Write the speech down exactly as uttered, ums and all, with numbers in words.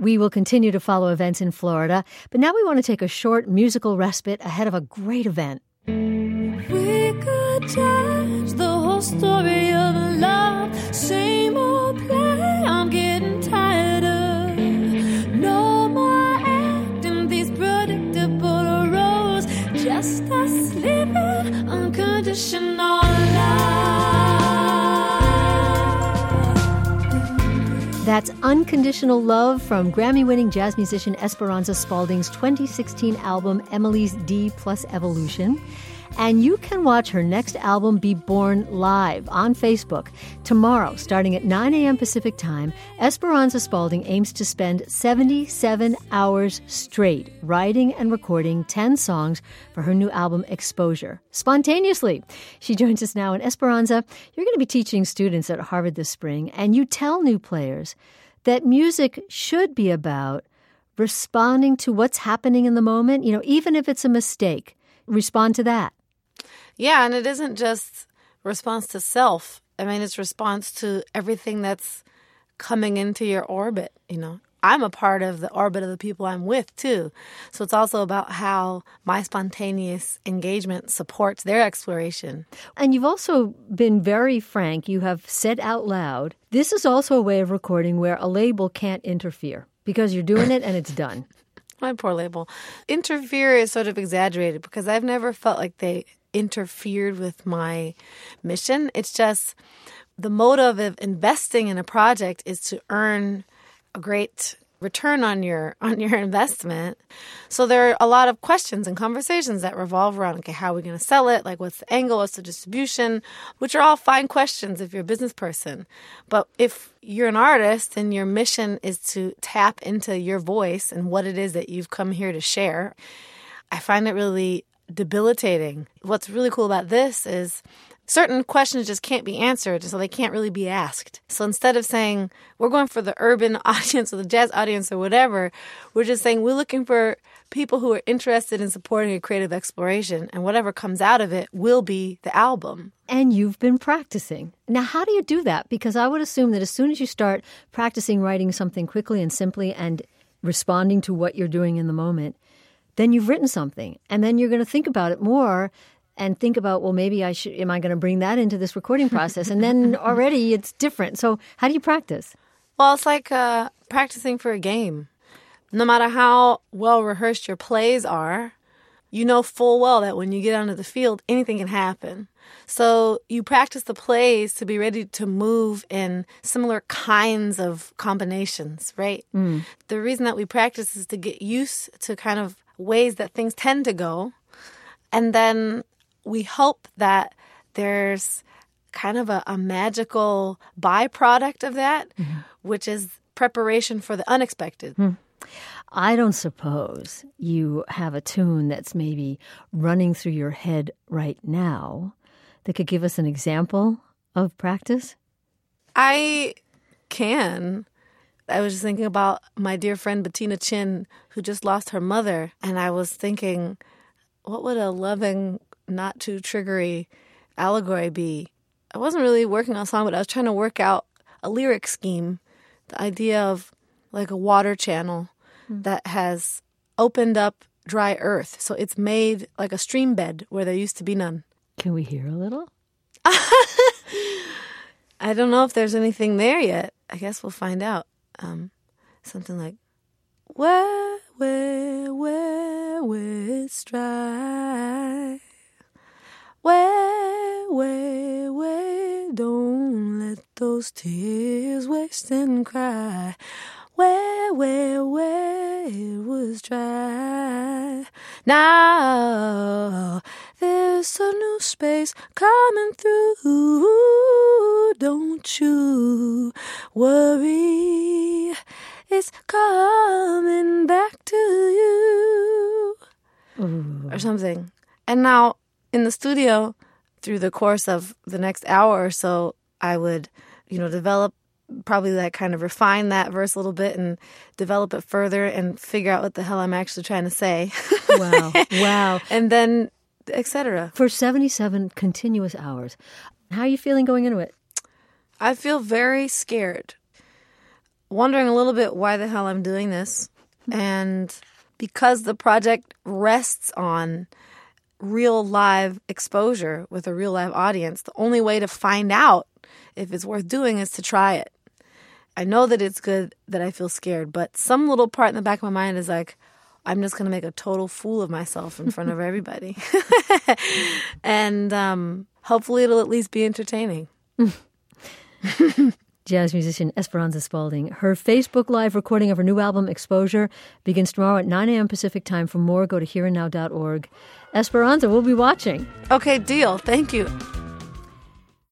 We will continue to follow events in Florida, but now we want to take a short musical respite ahead of a great event. We could change the whole story of love. Same old play, I'm getting tired of. No more acting these predictable roles. Just us living unconditional love. That's Unconditional Love from Grammy-winning jazz musician Esperanza Spalding's twenty sixteen album, Emily's D plus Evolution. And you can watch her next album, Be Born, live on Facebook. Tomorrow, starting at nine a.m. Pacific Time, Esperanza Spalding aims to spend seventy-seven hours straight writing and recording ten songs for her new album, Exposure, spontaneously. She joins us now. And Esperanza, you're going to be teaching students at Harvard this spring, and you tell new players that music should be about responding to what's happening in the moment, you know, even if it's a mistake. Respond to that. Yeah, and it isn't just response to self. I mean, it's response to everything that's coming into your orbit, you know. I'm a part of the orbit of the people I'm with, too. So it's also about how my spontaneous engagement supports their exploration. And you've also been very frank. You have said out loud, this is also a way of recording where a label can't interfere because you're doing it and it's done. My poor label. Interfere is sort of exaggerated because I've never felt like they interfered with my mission. It's just the motive of investing in a project is to earn a great return on your on your investment. So there are a lot of questions and conversations that revolve around, okay, how are we going to sell it? Like, what's the angle? What's the distribution? Which are all fine questions if you're a business person. But if you're an artist and your mission is to tap into your voice and what it is that you've come here to share, I find it really debilitating. What's really cool about this is certain questions just can't be answered, so they can't really be asked. So instead of saying, we're going for the urban audience or the jazz audience or whatever, we're just saying we're looking for people who are interested in supporting a creative exploration, and whatever comes out of it will be the album. And you've been practicing. Now, how do you do that? Because I would assume that as soon as you start practicing writing something quickly and simply and responding to what you're doing in the moment, then you've written something, and then you're going to think about it more and think about, well, maybe I should, am I going to bring that into this recording process? And then already it's different. So how do you practice? Well, it's like uh, practicing for a game. No matter how well rehearsed your plays are, you know full well that when you get onto the field, anything can happen. So you practice the plays to be ready to move in similar kinds of combinations, right? Mm. The reason that we practice is to get used to kind of ways that things tend to go. And then we hope that there's kind of a, a magical byproduct of that, mm-hmm. which is preparation for the unexpected. Mm. I don't suppose you have a tune that's maybe running through your head right now that could give us an example of practice? I can. I was just thinking about my dear friend Bettina Chin, who just lost her mother. And I was thinking, what would a loving, not too triggery allegory be? I wasn't really working on a song, but I was trying to work out a lyric scheme. The idea of like a water channel mm. that has opened up dry earth. So it's made like a stream bed where there used to be none. Can we hear a little? I don't know if there's anything there yet. I guess we'll find out. Um, something like, where, where, where, where it's dry. Where, where, where, don't let those tears waste and cry. Where, where, where it was dry. Now there's a new space coming through. Don't you worry, it's coming back to you. Ooh. Or something. And now in the studio, through the course of the next hour or so, I would, you know, develop, probably like kind of refine that verse a little bit and develop it further and figure out what the hell I'm actually trying to say. Wow. Wow. And then, et cetera. For seventy-seven continuous hours. How are you feeling going into it? I feel very scared. wondering a little bit why the hell I'm doing this. And because the project rests on real live exposure with a real live audience, the only way to find out if it's worth doing is to try it. I know that it's good that I feel scared, but some little part in the back of my mind is like, I'm just going to make a total fool of myself in front of everybody. And um, hopefully it'll at least be entertaining. Jazz musician Esperanza Spalding. Her Facebook Live recording of her new album, Exposure, begins tomorrow at nine a.m. Pacific time. For more, go to here and now dot org. Esperanza, we'll be watching. Okay, deal. Thank you.